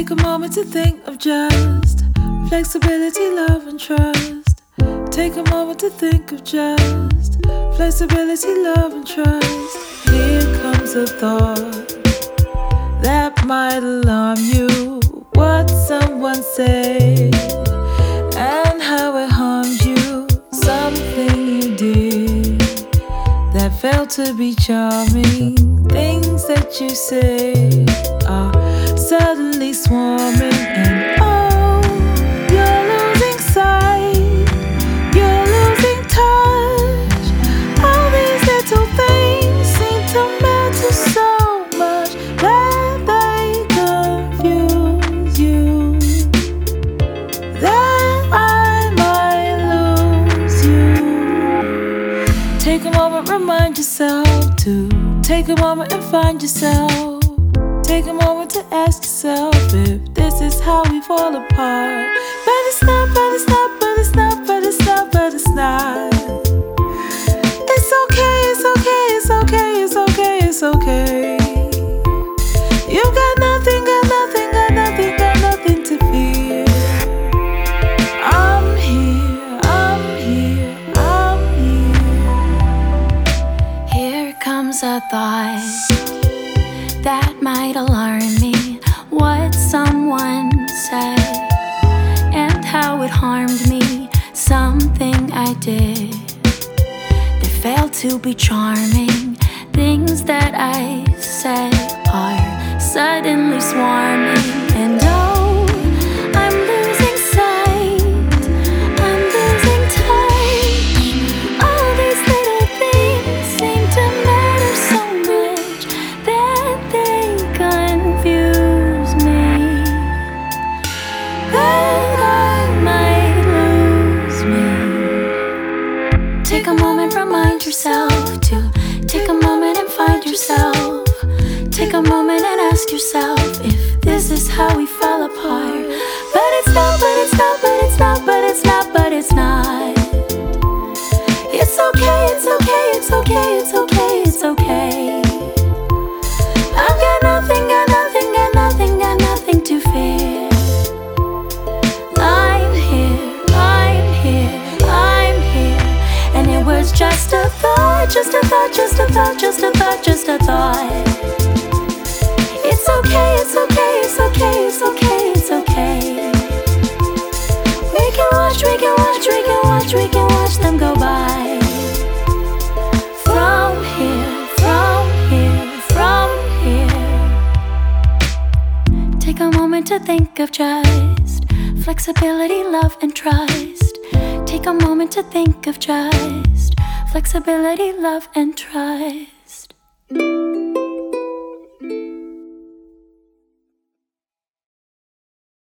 Take a moment to think of just flexibility, love, and trust. Take a moment to think of just flexibility, love, and trust. Here comes a thought that might alarm you. What someone said and how it harmed you. Something you did that felt to be charming. Things that you say are suddenly swarming, and oh, you're losing sight, you're losing touch. All these little things seem to matter so much that they confuse you, that I might lose you. Take a moment, remind yourself to take a moment and find yourself. Take a moment to ask yourself if this is how we fall apart. But it's not, but it's not, but it's not, but it's not, but it's not. It's okay, it's okay, it's okay, it's okay, it's okay. You've got nothing, got nothing, got nothing, got nothing to fear. I'm here, I'm here, I'm here. Here comes a thought that might alarm me. What someone said and how it harmed me. Something I did that failed to be charming. Things that I said are suddenly swarming, and oh, I'm losing sight, I'm losing touch. All these little things seem to matter so much that they confuse me, that I might lose me. Take a moment, remind yourself to take a moment and find yourself. Take a moment and ask yourself if this is how we fall apart. But it's not, but it's not, but it's not, but it's not, but it's not. It's okay, it's okay, it's okay, it's okay, it's okay. I've got nothing, got nothing, got nothing, got nothing to fear. I'm here, I'm here, I'm here. And it was just a thought, just a thought, just a thought, just a thought, just a thought. It's okay, it's okay, it's okay, it's okay, it's okay. We can watch, we can watch, we can watch, we can watch them go by. From here, from here, from here. Take a moment to think of just flexibility, love, and trust. Take a moment to think of just flexibility, love, and trust.